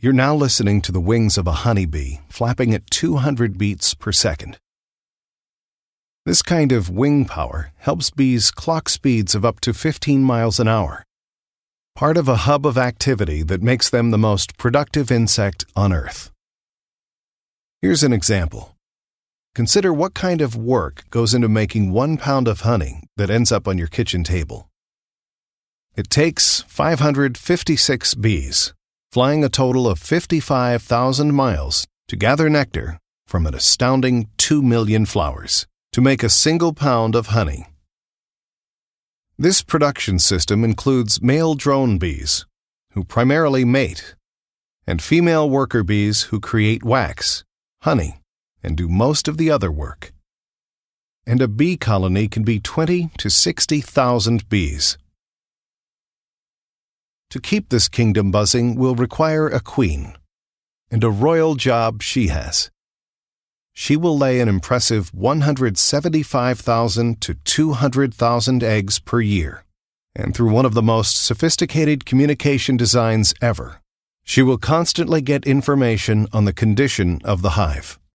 You're now listening to the wings of a honeybee flapping at 200 beats per second. This kind of wing power helps bees clock speeds of up to 15 miles an hour, part of a hub of activity that makes them the most productive insect on Earth. Here's an example. Consider what kind of work goes into making 1 pound of honey that ends up on your kitchen table. It takes 556 bees, flying a total of 55,000 miles to gather nectar from an astounding 2 million flowers to make a single pound of honey. This production system includes male drone bees, who primarily mate, and female worker bees who create wax, honey, and do most of the other work. And a bee colony can be 20 to 60,000 bees. To keep this kingdom buzzing will require a queen, and a royal job she has. She will lay an impressive 175,000 to 200,000 eggs per year, and through one of the most sophisticated communication designs ever, she will constantly get information on the condition of the hive.